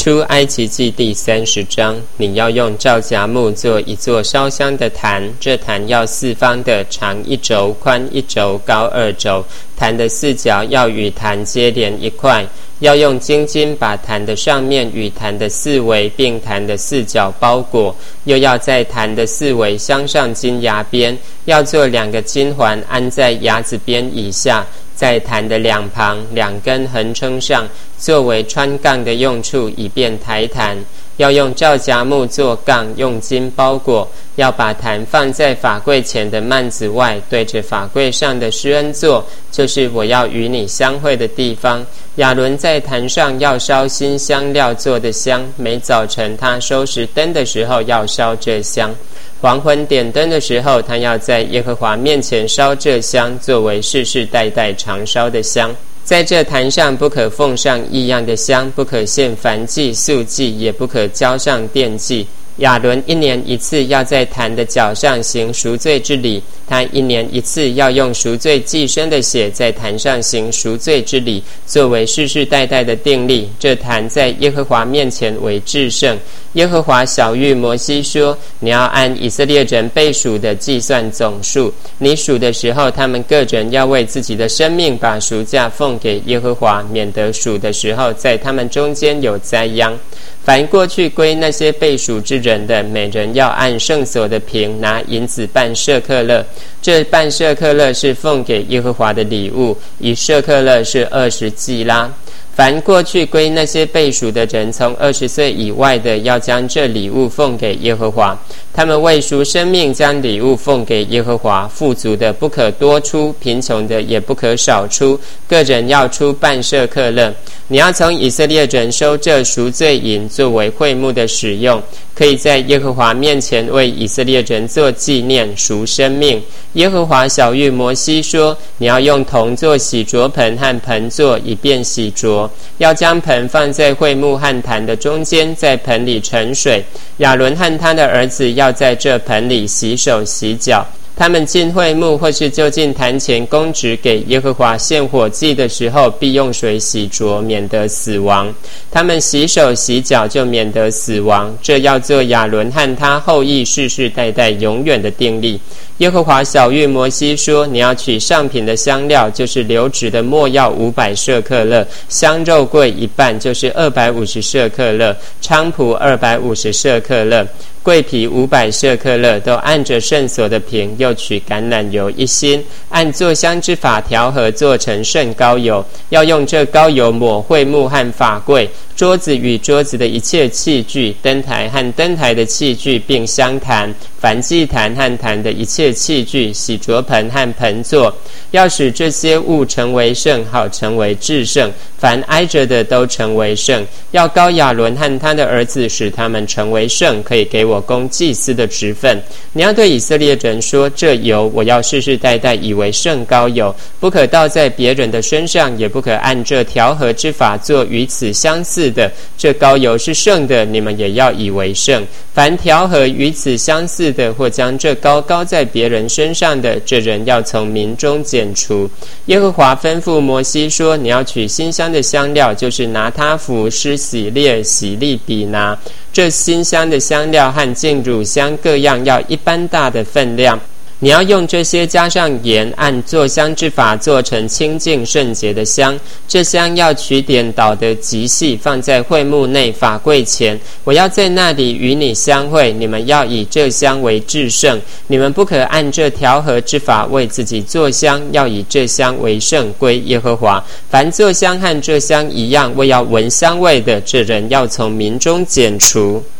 出埃及记第30章，你要用皂荚木做一座烧香的坛，这坛要四方的，长1肘，宽1肘，高2肘。坛的四角要与坛接连一块，要用金巾把坛的上面与坛的四围并坛的四角包裹，又要在坛的四围镶上金牙边，要做2个金环安在牙子边以下，在坛的两旁2根横撑上，作为穿杠的用处，以便抬坛。要用皂荚木做杠，用金包裹，要把坛放在法柜前的幔子外，对着法柜上的施恩座，就是我要与你相会的地方。亚伦在坛上要烧新香料做的香，每早晨他收拾灯的时候要烧这香，黄昏点灯的时候，他要在耶和华面前烧这香，作为世世代代常烧的香。在这坛上不可奉上异样的香，不可献燔祭、素祭，也不可交上奠祭。亚伦1年1次要在坛的角上行赎罪之礼，他1年1次要用赎罪祭牲的血在坛上行赎罪之礼，作为世世代代的定例。这坛在耶和华面前为至圣。耶和华晓谕摩西说，你要按以色列人被数的计算总数，你数的时候，他们个人要为自己的生命把赎价奉给耶和华，免得数的时候在他们中间有灾殃。凡过去归那些被数之人的，每人要按圣所的平拿银子半舍客勒，这半舍客勒是奉给耶和华的礼物，1舍客勒是20基拉。凡过去归那些被数的人，从20岁以外的，要将这礼物奉给耶和华。他们为赎生命将礼物奉给耶和华，富足的不可多出，贫穷的也不可少出，个人要出半舍客勒。你要从以色列人收这赎罪银，作为会幕的使用，可以在耶和华面前为以色列人做纪念，赎生命。耶和华晓谕摩西说，你要用铜做洗濯盆和盆座，以便洗濯。要将盆放在会幕和坛的中间，在盆里盛水。亚伦和他的儿子要在这盆里洗手洗脚。他们进会幕或是就近坛前供职给耶和华献火祭的时候，必用水洗濯，免得死亡。他们洗手洗脚，就免得死亡。这要做亚伦和他后裔世世代代永远的定例。耶和华晓谕摩西说，你要取上品的香料，就是流脂的没药500舍客勒，香肉桂1半，就是250舍客勒，菖蒲250舍客勒，桂皮500舍客勒，都按着圣所的平。又取橄榄油1斤，按做香之法调和，做成圣膏油。要用这膏油抹会幕和法柜、桌子与桌子的一切器具、灯台和灯台的器具，并香坛、燔祭坛和坛的一切器具、洗濯盆和盆座，要使这些物成为圣，好成为至圣。凡挨着的都成为圣。要膏亚伦和他的儿子，使他们成为圣，可以给我供祭司的职分。你要对以色列人说，这油我要世世代代以为圣膏油，不可倒在别人的身上，也不可按这调和之法做与此相似的。这膏油是圣的，你们也要以为圣。凡调和与此相似的，或将这膏膏在别人身上的，这人要从民中剪除。耶和华吩咐摩西说，你要取馨香的香料，就是拿他符、施洗列、洗利比拿。这馨香的香料和净乳香各样要1般大的分量。你要用这些加上盐，按做香之法做成清净圣洁的香。这香要取点捣得极细，放在会幕内法柜前。我要在那里与你相会，你们要以这香为至圣。你们不可按这调和之法为自己做香，要以这香为圣，归耶和华。凡做香和这香一样，为要闻香味的，这人要从民中剪除。